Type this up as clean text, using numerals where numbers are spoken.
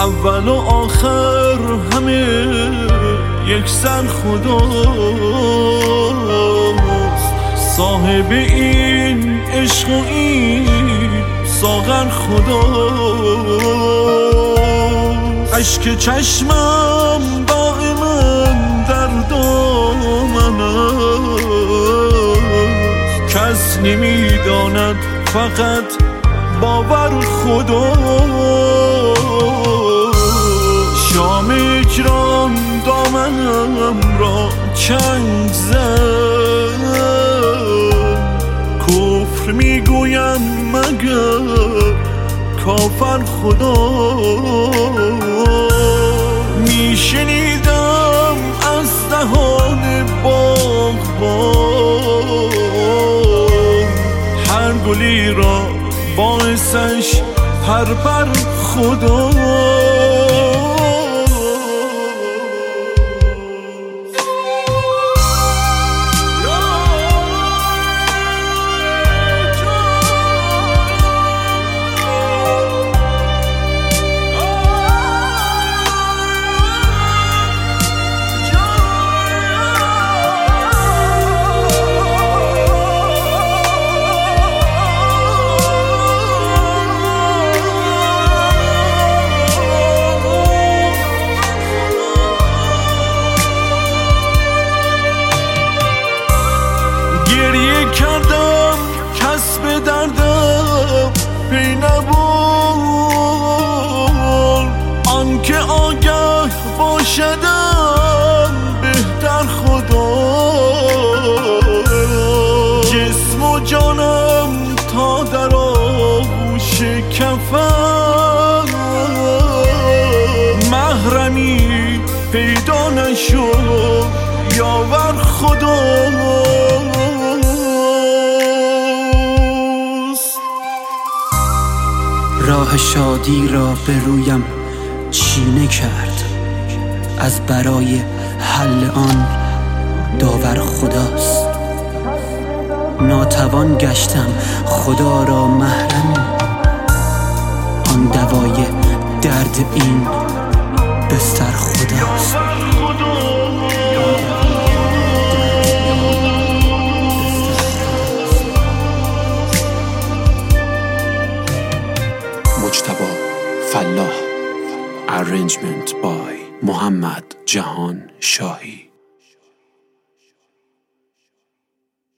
اول و آخر همه یک سر خداست، صاحب این عشق و این ساغر خداست. اشک چشمم دائما در دامن است، کس نمیداند فقط باور خداست. شام اکرام دامنم را چنگ زد، کفر میگویم مگر کافر خدا. میشنیدم از دهان باغبان، هر گلی را باعثش پر خدا. گریه کردم کس به دردم پی نبرد، آنکه آگه باشدم بهتر خدا. جسم و جانم تا در آغوش کفن، محرمی پیدا نشد یاور خدا. راه شادی را به رویم چینه کرد، از برای حل آن داور خداست. ناتوان گشتم خدا را محرمی، آن دوای درد این بستر خداست. مجتبی فلاح. Arrangement by محمد جهان شاهی.